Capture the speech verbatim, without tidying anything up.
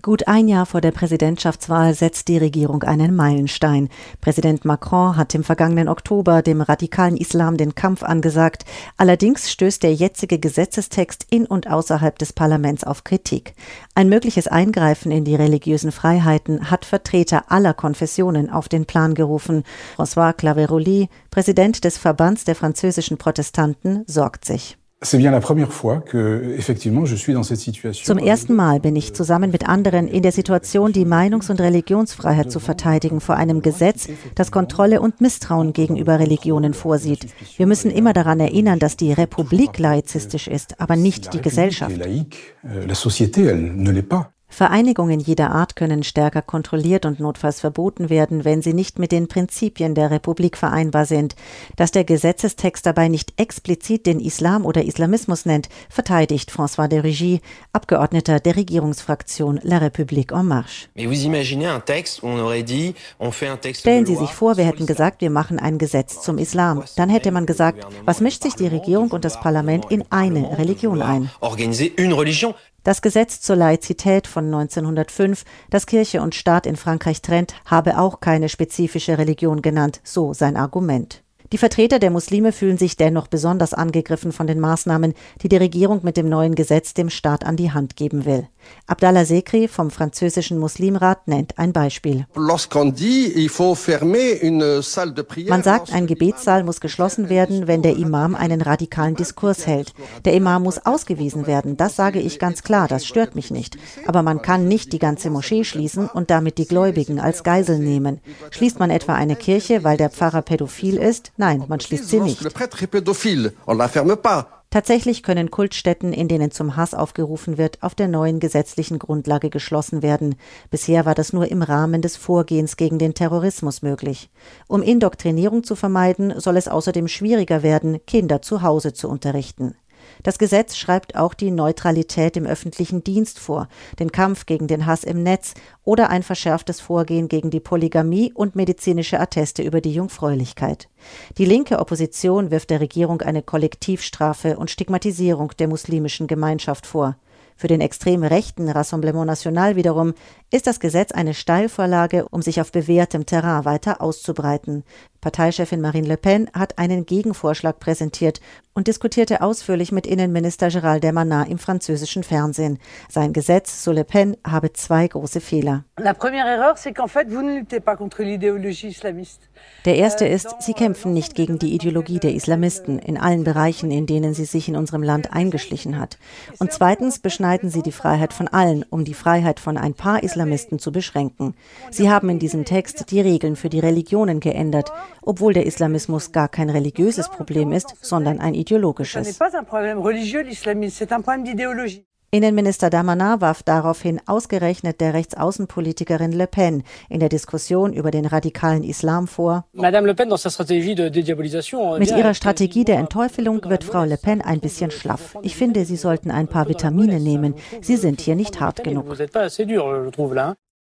Gut ein Jahr vor der Präsidentschaftswahl setzt die Regierung einen Meilenstein. Präsident Macron hat im vergangenen Oktober dem radikalen Islam den Kampf angesagt. Allerdings stößt der jetzige Gesetzestext in und außerhalb des Parlaments auf Kritik. Ein mögliches Eingreifen in die religiösen Freiheiten hat Vertreter aller Konfessionen auf den Plan gerufen. François Claverolli, Präsident des Verbands der französischen Protestanten, sorgt sich. Zum ersten Mal bin ich zusammen mit anderen in der Situation, die Meinungs- und Religionsfreiheit zu verteidigen vor einem Gesetz, das Kontrolle und Misstrauen gegenüber Religionen vorsieht. Wir müssen immer daran erinnern, dass die Republik laizistisch ist, aber nicht die Gesellschaft. Vereinigungen jeder Art können stärker kontrolliert und notfalls verboten werden, wenn sie nicht mit den Prinzipien der Republik vereinbar sind. Dass der Gesetzestext dabei nicht explizit den Islam oder Islamismus nennt, verteidigt François de Rugy, Abgeordneter der Regierungsfraktion La République En Marche. Stellen Sie sich vor, wir hätten gesagt, wir machen ein Gesetz zum Islam. Dann hätte man gesagt, was mischt sich die Regierung und das Parlament in eine Religion ein? Das Gesetz zur Laizität von neunzehnhundertfünf, das Kirche und Staat in Frankreich trennt, habe auch keine spezifische Religion genannt, so sein Argument. Die Vertreter der Muslime fühlen sich dennoch besonders angegriffen von den Maßnahmen, die die Regierung mit dem neuen Gesetz dem Staat an die Hand geben will. Abdallah Sekri vom französischen Muslimrat nennt ein Beispiel. Man sagt, ein Gebetssaal muss geschlossen werden, wenn der Imam einen radikalen Diskurs hält. Der Imam muss ausgewiesen werden, das sage ich ganz klar, das stört mich nicht. Aber man kann nicht die ganze Moschee schließen und damit die Gläubigen als Geiseln nehmen. Schließt man etwa eine Kirche, weil der Pfarrer pädophil ist? Nein, man schließt sie nicht. Tatsächlich können Kultstätten, in denen zum Hass aufgerufen wird, auf der neuen gesetzlichen Grundlage geschlossen werden. Bisher war das nur im Rahmen des Vorgehens gegen den Terrorismus möglich. Um Indoktrinierung zu vermeiden, soll es außerdem schwieriger werden, Kinder zu Hause zu unterrichten. Das Gesetz schreibt auch die Neutralität im öffentlichen Dienst vor, den Kampf gegen den Hass im Netz oder ein verschärftes Vorgehen gegen die Polygamie und medizinische Atteste über die Jungfräulichkeit. Die linke Opposition wirft der Regierung eine Kollektivstrafe und Stigmatisierung der muslimischen Gemeinschaft vor. Für den extrem rechten Rassemblement National wiederum ist das Gesetz eine Steilvorlage, um sich auf bewährtem Terrain weiter auszubreiten. Parteichefin Marine Le Pen hat einen Gegenvorschlag präsentiert und diskutierte ausführlich mit Innenminister Gérald Darmanin im französischen Fernsehen. Sein Gesetz, so Le Pen, habe zwei große Fehler. Der erste ist, Sie kämpfen nicht gegen die Ideologie der Islamisten in allen Bereichen, in denen sie sich in unserem Land eingeschlichen hat. Und zweitens beschneiden Sie die Freiheit von allen, um die Freiheit von ein paar Islamisten zu beschränken. Sie haben in diesem Text die Regeln für die Religionen geändert, obwohl der Islamismus gar kein religiöses Problem ist, sondern ein ideologisches. Innenminister Darmanin warf daraufhin ausgerechnet der Rechtsaußenpolitikerin Le Pen in der Diskussion über den radikalen Islam vor. Mit ihrer Strategie der Entteufelung wird Frau Le Pen ein bisschen schlaff. Ich finde, Sie sollten ein paar Vitamine nehmen. Sie sind hier nicht hart genug.